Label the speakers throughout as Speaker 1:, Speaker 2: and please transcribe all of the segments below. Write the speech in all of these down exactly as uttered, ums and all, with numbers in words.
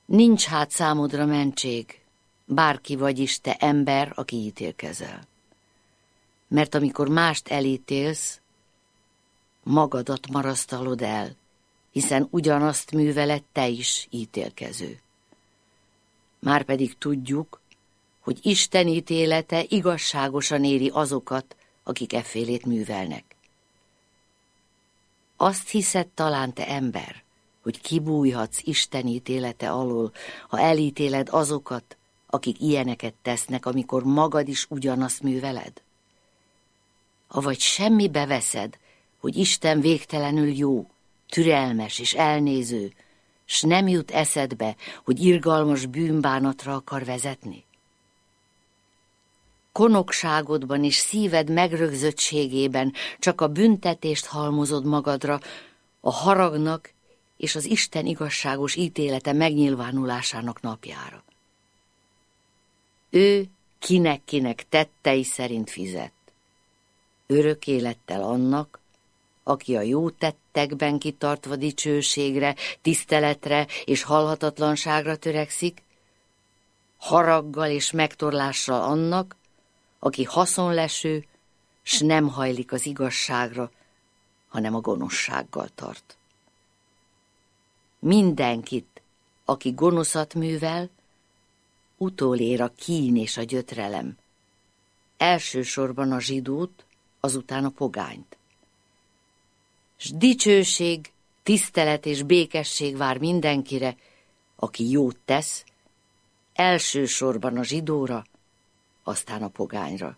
Speaker 1: Nincs hát számodra mentség, bárki vagy is te ember, aki ítélkezel. Mert amikor mást elítélsz, magadat marasztalod el, hiszen ugyanazt műveled te is, ítélkező. Márpedig tudjuk, hogy Isten ítélete igazságosan éri azokat, akik effélét művelnek. Azt hiszed talán, te ember, hogy kibújhatsz Isten ítélete alól, ha elítéled azokat, akik ilyeneket tesznek, amikor magad is ugyanazt műveled? Avagy semmibe veszed, hogy Isten végtelenül jó, türelmes és elnéző, s nem jut eszedbe, hogy irgalmas bűnbánatra akar vezetni? Konokságodban és szíved megrögzöttségében csak a büntetést halmozod magadra, a haragnak és az Isten igazságos ítélete megnyilvánulásának napjára. Ő kinek-kinek tettei szerint fizet. Örök élettel annak, aki a jó tettekben kitartva dicsőségre, tiszteletre és halhatatlanságra törekszik, haraggal és megtorlással annak, aki haszonleső, s nem hajlik az igazságra, hanem a gonoszsággal tart. Mindenkit, aki gonoszat művel, utolér a kín és a gyötrelem. Elsősorban a zsidót, azután a pogányt. S dicsőség, tisztelet és békesség vár mindenkire, aki jót tesz, elsősorban a zsidóra, aztán a pogányra.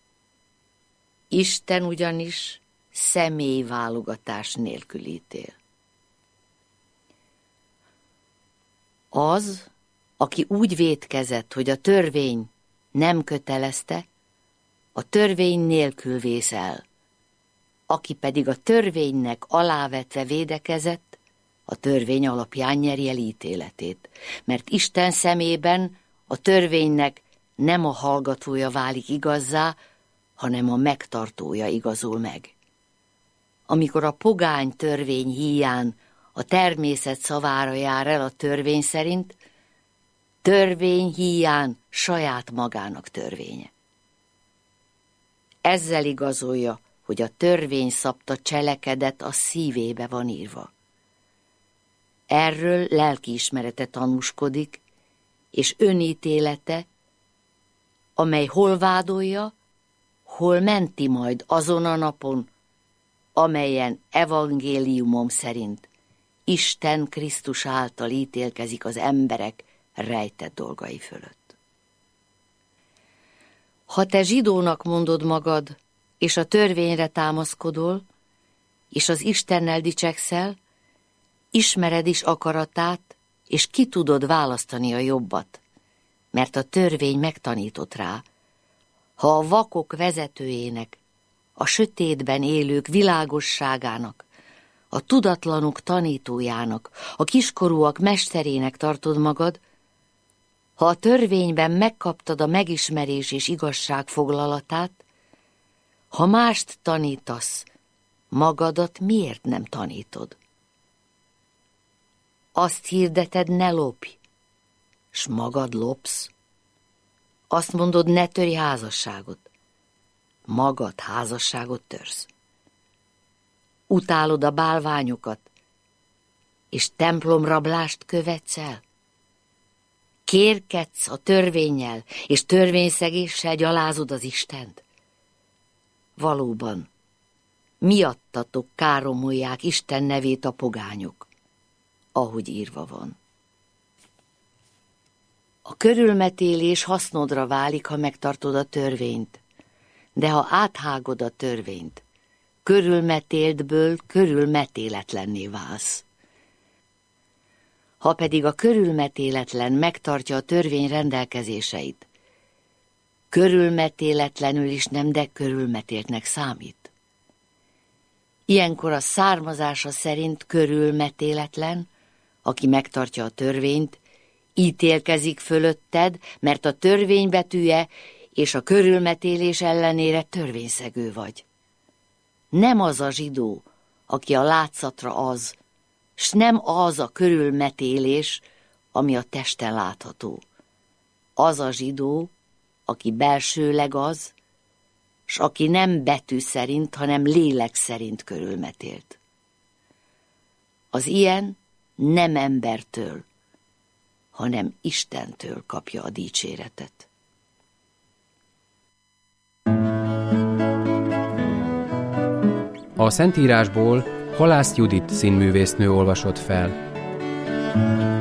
Speaker 1: Isten ugyanis személyválogatás nélkül ítél. Az, aki úgy vétkezett, hogy a törvény nem kötelezte, a törvény nélkül vész el. Aki pedig a törvénynek alávetve védekezett, a törvény alapján nyeri el ítéletét, mert Isten szemében a törvénynek nem a hallgatója válik igazzá, hanem a megtartója igazul meg. Amikor a pogány törvény híján a természet szavára jár el a törvény szerint, törvény híján saját magának törvénye. Ezzel igazolja, hogy a törvény szabta cselekedet a szívébe van írva. Erről lelkiismerete tanúskodik, és önítélete, amely hol vádolja, hol menti majd azon a napon, amelyen evangéliumom szerint Isten Krisztus által ítélkezik az emberek rejtett dolgai fölött. Ha te zsidónak mondod magad, és a törvényre támaszkodol, és az Istennel dicsekszel, ismered is akaratát, és ki tudod választani a jobbat, mert a törvény megtanított rá. Ha a vakok vezetőjének, a sötétben élők világosságának, a tudatlanok tanítójának, a kiskorúak mesterének tartod magad, ha a törvényben megkaptad a megismerés és igazság foglalatát, ha mást tanítasz, magadat miért nem tanítod? Azt hirdeted, ne lopj, s magad lopsz. Azt mondod, ne törj házasságot, magad házasságot törsz. Utálod a bálványokat, és templomrablást követsz el. Kérkedsz a törvénnyel, és törvényszegéssel gyalázod az Istent. Valóban, miattatok káromolják Isten nevét a pogányok, ahogy írva van. A körülmetélés hasznodra válik, ha megtartod a törvényt, de ha áthágod a törvényt, körülmetéltből körülmetéletlenné válsz. Ha pedig a körülmetéletlen megtartja a törvény rendelkezéseit, körülmetéletlenül is nem, de körülmetéltnek számít. Ilyenkor a származása szerint körülmetéletlen, aki megtartja a törvényt, ítélkezik fölötted, mert a törvény betűje és a körülmetélés ellenére törvényszegő vagy. Nem az a zsidó, aki a látszatra az, s nem az a körülmetélés, ami a testen látható. Az a zsidó, aki belsőleg az, s aki nem betű szerint, hanem lélek szerint körülmetélt. Az ilyen nem embertől, hanem Istentől kapja a dicséretet.
Speaker 2: A Szentírásból Halász Judit színművésznő olvasott fel.